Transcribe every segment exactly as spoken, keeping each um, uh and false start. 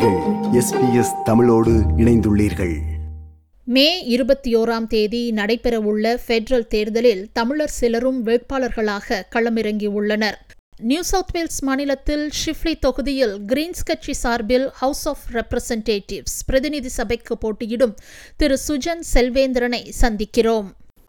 நீங்கள் S B S தமிழோடு இணைந்துள்ளீர்கள். மே இருபத்தி ஓராம் தேதி நடைபெறவுள்ள பெடரல் தேர்தலில் தமிழர் சிலரும் வேட்பாளர்களாக களமிறங்கியுள்ளனர். நியூ சவுத் வேல்ஸ் மாநிலத்தில் ஷிஃப்லி தொகுதியில் கிரீன்ஸ் கட்சி சார்பில் ஹவுஸ் ஆஃப் ரெப்ரசன்டேட்டிவ்ஸ் பிரதிநிதி சபைக்கு போட்டியிடும் திரு சுஜன் செல்வேந்திரனை சந்திக்கிறோம்.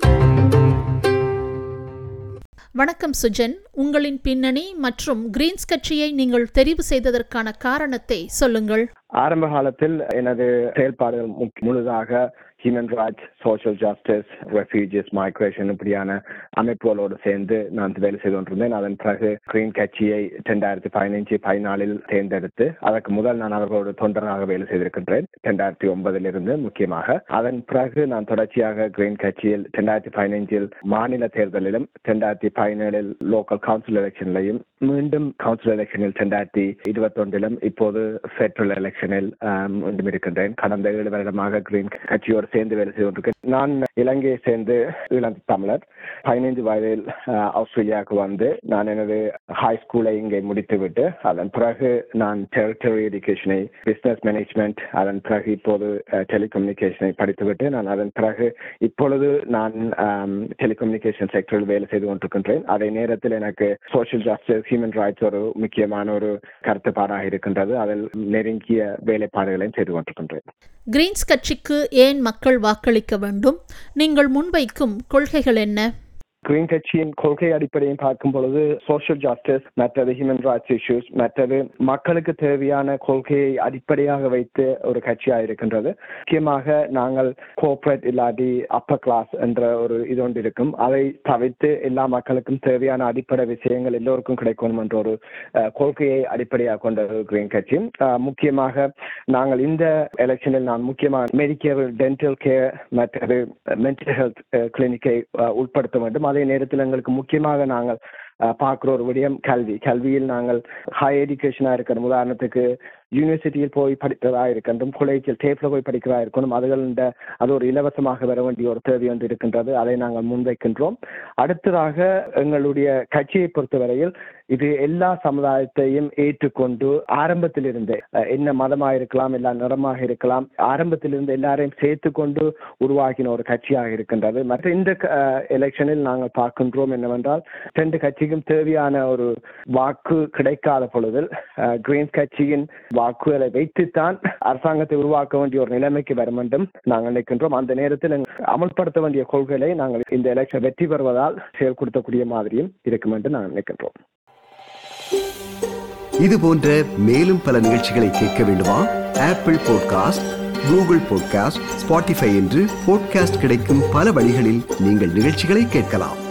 வணக்கம் சுஜன், உங்களின் பின்னணி மற்றும் கிரீன்ஸ் கட்சியை நீங்கள் தெரிவு செய்ததற்கான காரணத்தை சொல்லுங்கள். ஆரம்ப காலத்தில் எனது செயல்பாடுகள் முழுதாக human rights, social justice, refugees, migration இப்படியான அமைப்புகளோடு சேர்ந்து நான் வேலை செய்து கொண்டிருந்தேன். அதன் பிறகு கிரீன் கட்சியை இரண்டாயிரத்தி பதினைஞ்சு பதினாலில் தேர்ந்தெடுத்து அதற்கு முதல் நான் அவர்களோடு தொண்டராக வேலை செய்திருக்கின்றேன் இரண்டாயிரத்தி ஒன்பதில் இருந்து முக்கியமாக. அதன் பிறகு நான் தொடர்ச்சியாக கிரீன் கட்சியில் இரண்டாயிரத்தி பதினைஞ்சில் மாநில தேர்தலிலும் இரண்டாயிரத்தி பதினேழில் லோக்கல் கவுன்சில் எலெக்ஷனிலையும் மீண்டும் கவுன்சில் எலெக்ஷனில் இரண்டாயிரத்தி இருபத்தி ஒன்றிலும் இப்போது பெடரல் எலெக்ஷனில் மீண்டும் இருக்கின்றேன். கடந்த ஏழு வருடமாக கிரீன் கட்சியோடு சேர்ந்து வேலை செய்து கொண்டிருக்கேன். நான் இலங்கையை சேர்ந்து ஈழம் தமிழர். பதினைந்து வயதில் ஆஸ்திரேலியாவுக்கு வந்து நான் எனது ஹை ஸ்கூலை இங்கே முடித்துவிட்டு அதன் பிறகு நான் டெரிட்டரி எஜுகேஷனை, பிசினஸ் மேனேஜ்மெண்ட், அதன் பிறகு இப்போது டெலிகம்யூனிகேஷனை படித்துவிட்டு நான் அதன் பிறகு இப்பொழுது நான் டெலிகம்யூனிகேஷன் செக்டரில் வேலை செய்து கொண்டிருக்கின்றேன். அதே நேரத்தில் எனக்கு சோஷியல் ஜஸ்டிஸ், ஹியூமன் ரைட்ஸ் ஒரு முக்கியமான ஒரு கருத்துப்பாடாக இருக்கின்றது. அதில் நெருங்கிய வேலைப்பாடுகளையும் செய்து கொண்டிருக்கின்றேன். கிரீன்ஸ் கட்சிக்கு ஏன் மக்கள் வாக்களிக்க வேண்டும்? நீங்கள் முன்வைக்கும் கொள்கைகள் என்ன? கிரீன் கட்சியின் கொள்கை அடிப்படையும் பார்க்கும் பொழுது சோஷியல் ஜஸ்டிஸ், மற்றது ஹியூமன் ரைட்ஸ் இஷ்யூஸ், மற்றது மக்களுக்கு தேவையான கொள்கையை அடிப்படையாக வைத்து ஒரு கட்சியாக இருக்கின்றது. முக்கியமாக நாங்கள் கோஆபரேட் இல்லாட்டி அப்பர் கிளாஸ் என்ற ஒரு இது ஒன்று இருக்கும். அதை தவிர்த்து எல்லா மக்களுக்கும் தேவையான அடிப்படை விஷயங்கள் எல்லோருக்கும் கிடைக்கணும் என்ற ஒரு கொள்கையை அடிப்படையாக கொண்ட ஒரு கிரீன் கட்சி. முக்கியமாக நாங்கள் இந்த எலெக்ஷனில் நான் முக்கியமாக மெடிக்கேர், டென்டல் கேர், மற்றது மென்டல் ஹெல்த் கிளினிக்கை உட்படுத்த வேண்டும். அதே நேரத்தில் எங்களுக்கு முக்கியமாக நாங்கள் பார்க்குற ஒரு விடயம் கல்வி. கல்வியில் நாங்கள் ஹை எஜுகேஷனாக இருக்கணும். உதாரணத்துக்கு யூனிவர்சிட்டியில் போய் படிக்கிறதா இருக்கணும், காலேஜில் டேப்ல போய் படிக்கிறதா இருக்கணும். அதுகள் அது ஒரு இலவசமாக வர வேண்டிய ஒரு தேவை ஒன்று இருக்கின்றது. அதை நாங்கள் முன்வைக்கின்றோம். அடுத்ததாக எங்களுடைய கட்சியை பொறுத்தவரையில் இது எல்லா சமுதாயத்தையும் ஏற்றுக்கொண்டு ஆரம்பத்திலிருந்து என்ன மதமாக இருக்கலாம், எல்லா நிறமாக இருக்கலாம், ஆரம்பத்திலிருந்து எல்லாரையும் சேர்த்து கொண்டு உருவாக்கின ஒரு கட்சியாக இருக்கின்றது. மற்ற இந்த எலெக்ஷனில் நாங்கள் பார்க்கின்றோம் என்னவென்றால் ரெண்டு கட்சிக்கும் தேவையான ஒரு வாக்கு கிடைக்காத பொழுதில் கிரீன்ஸ் கட்சியின் வாக்குகளை வைத்துத்தான் அரசாங்கத்தை உருவாக்க வேண்டிய ஒரு நிலைமைக்கு வர வேண்டும் நாங்கள் நினைக்கின்றோம். அந்த நேரத்தில் அமல்படுத்த வேண்டிய கொள்கைகளை நாங்கள் இந்த எலெக்ஷன் வெற்றி பெறுவதால் செயல்படுத்தக்கூடிய மாதிரியும் இருக்கும் என்று நாங்கள் நினைக்கின்றோம். இது போன்ற மேலும் பல நிகழ்ச்சிகளை கேட்க வேண்டுமா? Apple podcast, Google podcast, Spotify என்று பாட்காஸ்ட் கிடைக்கும் பல வழிகளில் நீங்கள் நிகழ்ச்சிகளை கேட்கலாம்.